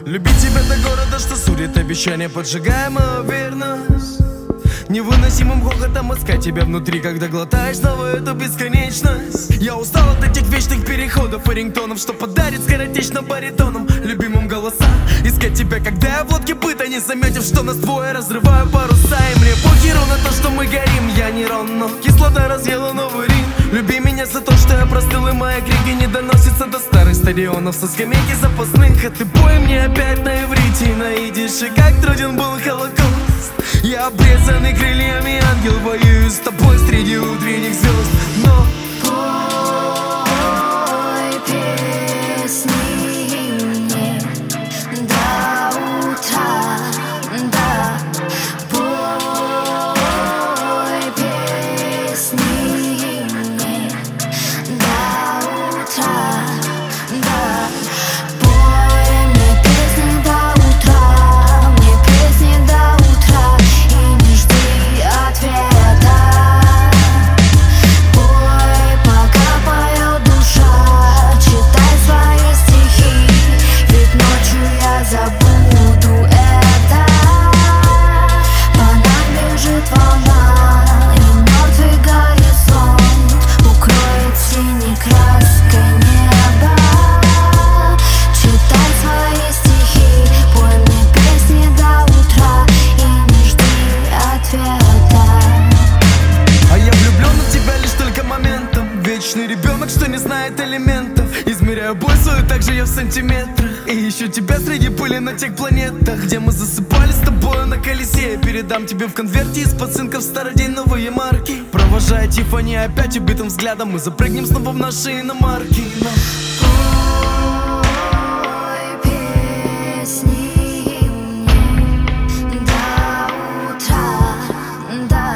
Любить тебя до города, что сурит обещания, поджигая мою верность. Невыносимым хохотом искать тебя внутри, когда глотаешь снова эту бесконечность. Я устал от этих вечных переходов и рингтонов, что подарит скоротечно баритоном любимым голоса. Искать тебя, когда я в лодке быта, не заметив, что нас двое, разрываю паруса. И мне похеру на то, что мы горим, я не Рон, но кислота разъела новый Рим. Люби меня за то, что я простыл, и мои крики не доносятся до старых стадионов со скамейки запасных. А ты пой мне опять на иврите и на идише, как труден был Холокост. Я обрезанный крыльями ангел, воюю с тобой среди утренних звезд. Но пой песни мне до утра, да. Пой песни мне до утра, да. Пой мне песни до утра, мне песни до утра, и не жди ответа. Пой, пока поет душа, читай свои стихи, ведь ночью я забуду это. По нам бежит волна, и мертвый горизонт укроет синей краской неба. Читай свои стихи, пой мне песни до утра, и не жди ответа. а я влюблен в тебя лишь только моментом. Вечный ребенок, что не знает элементов. Измеряю боль свою, так же я в сантиметрах. И ищу тебя среди пыли на тех планетах, где мы засыпали с тобой на колесе. Я передам тебе в конверте из-под цинков стародельновые марки. Провожая Тиффани опять убитым взглядом, мы запрыгнем снова в наши иномарки. Но Пой песни мне до утра, да.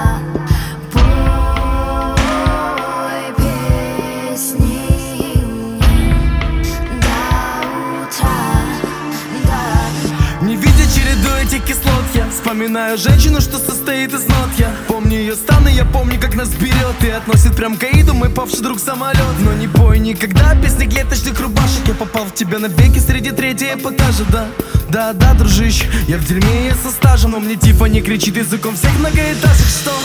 Пой песни мне до утра, да. не видя череду этих кислот, я вспоминаю женщину, что состоит из нот. Я помню ее стан, и я помню, как нас берет и относит прям к Аиду мой павший друг самолет. Но не пой никогда песни клеточных рубашек. Я попал в тебя навеки среди третьего эпатажа, да. Да, дружище, я в дерьме, я со стажем, но мне Тиффани кричит языком всех многоэтажек, что